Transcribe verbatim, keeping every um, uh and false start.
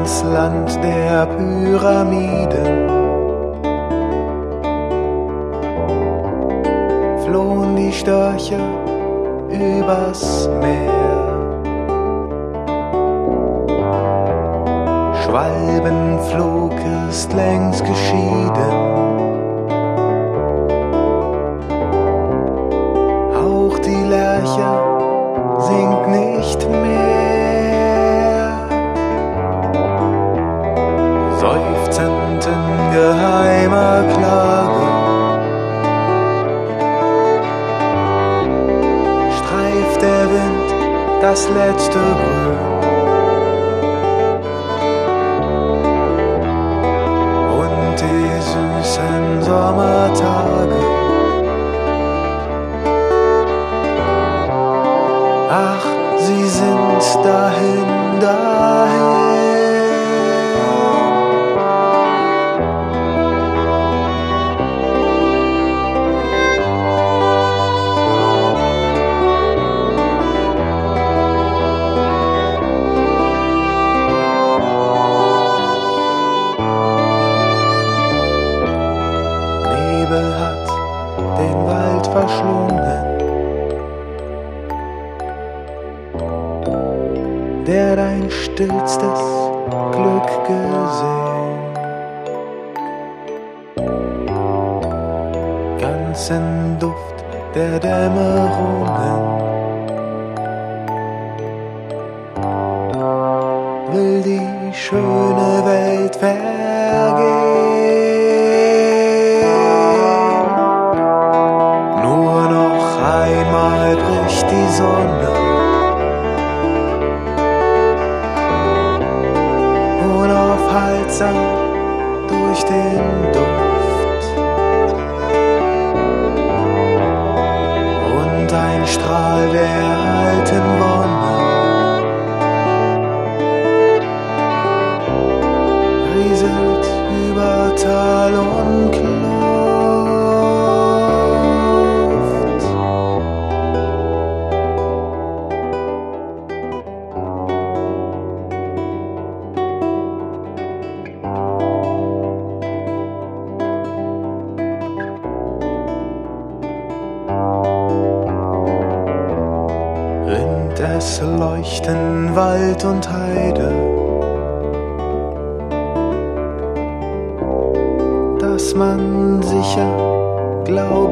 ins Land der Pyramiden. Flohen die Störche übers Meer. Schwalbenflug ist längst geschieden. Auch die Lerche singt nicht mehr. Seufzend in geheimer Klage streift der Wind das letzte Grün. Und die süßen Sommertage, ach, sie sind dahin, dahin. Nebel hat den Wald verschlungen, der dein stillstes Glück gesehen. Ganz im Duft der Dämmerungen will die schöne Welt vergehen. Nur noch einmal bricht die Sonne, unaufhaltsam durch den Duft, und ein Strahl der alten Wonne rieselt über Tal und Kluft. Rind es leuchten Wald und Heide, dass man sicher glaubt,